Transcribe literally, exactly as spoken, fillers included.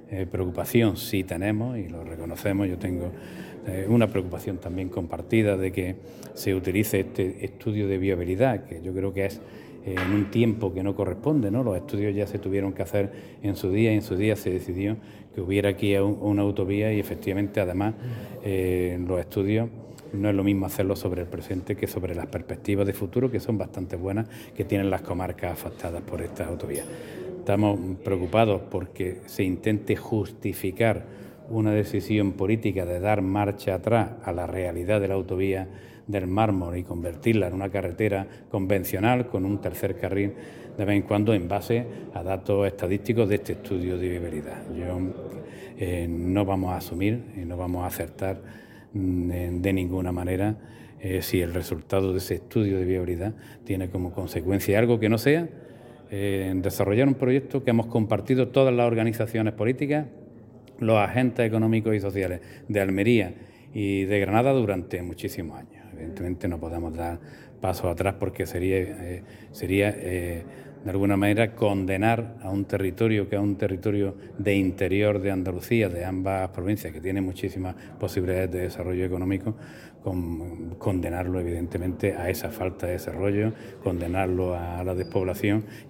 eh, preocupación sí tenemos y lo reconocemos. Yo tengo eh, una preocupación también compartida de que se utilice este estudio de viabilidad, que yo creo que es eh, en un tiempo que no corresponde, ¿no? Los estudios ya se tuvieron que hacer en su día y en su día se decidió que hubiera aquí un, una autovía y efectivamente además eh, los estudios no es lo mismo hacerlo sobre el presente que sobre las perspectivas de futuro, que son bastante buenas, que tienen las comarcas afectadas por estas autovías. Estamos preocupados porque se intente justificar una decisión política de dar marcha atrás a la realidad de la autovía del Mármol y convertirla en una carretera convencional con un tercer carril de vez en cuando en base a datos estadísticos de este estudio de viabilidad. Yo, eh, no vamos a asumir y no vamos a acertar de ninguna manera eh, si el resultado de ese estudio de viabilidad tiene como consecuencia algo que no sea eh, desarrollar un proyecto que hemos compartido todas las organizaciones políticas, los agentes económicos y sociales de Almería y de Granada durante muchísimos años. Evidentemente no podemos dar pasos atrás porque sería, eh, sería eh, de alguna manera condenar a un territorio que es un territorio de interior de Andalucía, de ambas provincias, que tiene muchísimas posibilidades de desarrollo económico, con, condenarlo evidentemente a esa falta de desarrollo, condenarlo a la despoblación